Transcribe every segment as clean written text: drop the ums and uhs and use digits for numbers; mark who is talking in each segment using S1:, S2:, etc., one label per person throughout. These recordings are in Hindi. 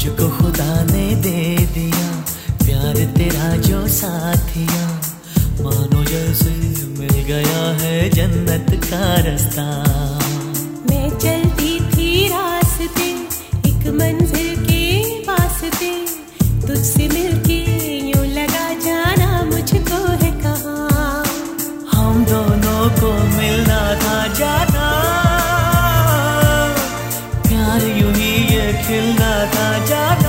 S1: मुझको खुदा ने दे दिया प्यार तेरा जो साथिया, मानो जैसे मिल गया है जन्नत का रास्ता।
S2: मैं चलती थी रास्ते एक मंजिल के वास्ते, तुझसे मिलके यूं लगा जाना मुझको है कहाँ।
S1: हम दोनों को मिलना था जाना, प्यार यूं ही ये खिलना था जाना।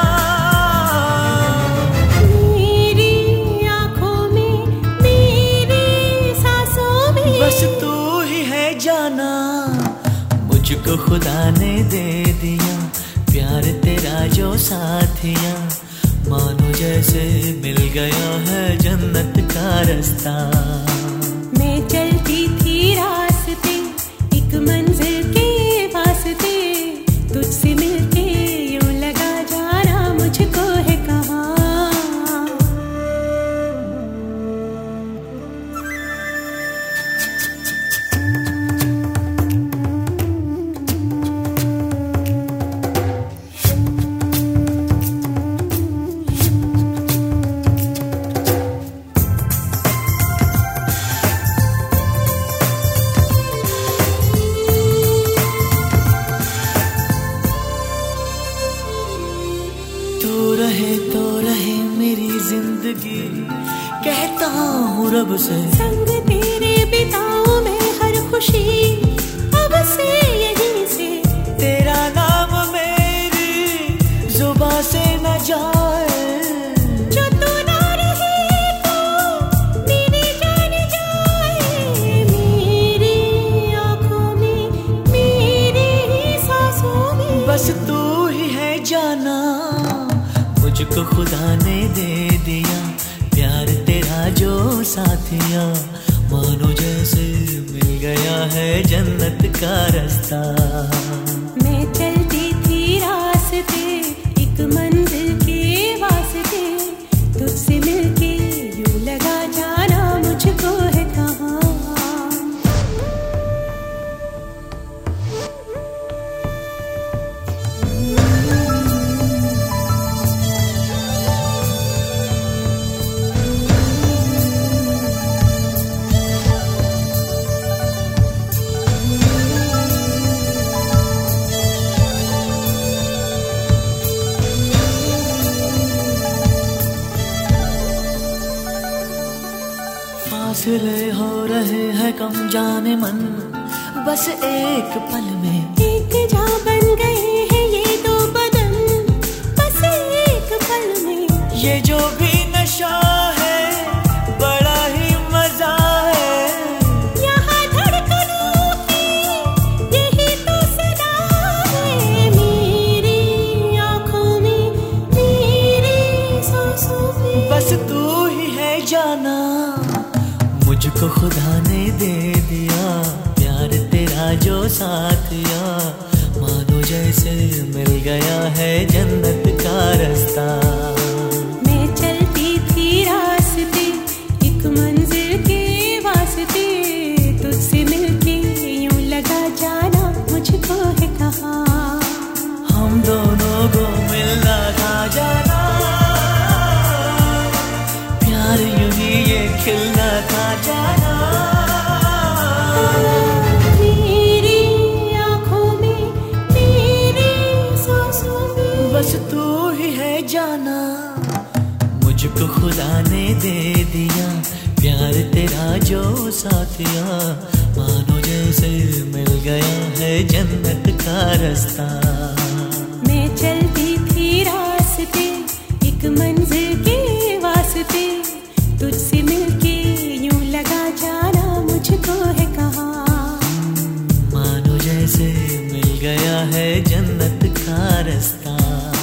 S2: मेरी आंखों में मेरी सांसों में
S1: बस तू ही है जाना, मुझको खुदा ने दे दिया प्यार तेरा जो साथिया, मानो जैसे मिल गया है जन्नत का रास्ता।
S2: मैं चलती थी रास्ते एक मंजिल के वास्ते, तुझसे मिलके यूं लगा जाना मुझको है कहाँ।
S1: तो रहे मेरी जिंदगी, कहता हूँ रब से
S2: संग तेरे बिताऊं मैं हर खुशी, अब से यहीं से
S1: तेरा नाम मेरी जुबां से न जाए।
S2: जो तू ना रहे तो मेरी जान जाए। मेरी आंखों में मेरी सांसों में
S1: बस तू ही है जाना, मुझको खुदा ने दे दिया प्यार तेरा जो साथिया, मानो जैसे मिल गया है जन्नत का रास्ता।
S2: मैं चलती थी रास्ते एक मंजिल के वास्ते, तुझसे मिलके यूं लगा जाना मुझको है कहाँ।
S1: फासले हो रहे हैं कम जाने मन, बस एक पल में
S2: एक जा बन गए हैं ये दो बदन, बस एक पल में।
S1: ये जो भी नशा है बड़ा ही मजा है,
S2: यहाँ धड़कनों की यही तो सदा है। मेरी आंखों में मेरी सांसों में
S1: बस तू ही है जाना, मुझको खुदा ने दे दिया प्यार तेरा जो साथिया, मानो जैसे मिल गया है जन्नत का रास्ता।
S2: मैं चलती थी रास्ते एक मंजिल के वास्ते, तुझसे मिलके यूं लगा जाना मुझको है कहाँ।
S1: हम दोनों को मिलना था जाना, प्यार यूं ही ये खिलना था जाना।
S2: मेरी आंखों में मेरी सांसों में
S1: बस तू ही है जाना, मुझको खुदा ने दे दिया प्यार तेरा जो साथिया, मानो जैसे मिल गया है जन्नत का रास्ता।
S2: मैं चलती थी रास्ते एक मंजिल के वास्ते, तुझसे मिलके यूं लगा जाना मुझको है कहाँ।
S1: मानो जैसे मिल गया है जन्नत का रास्ता।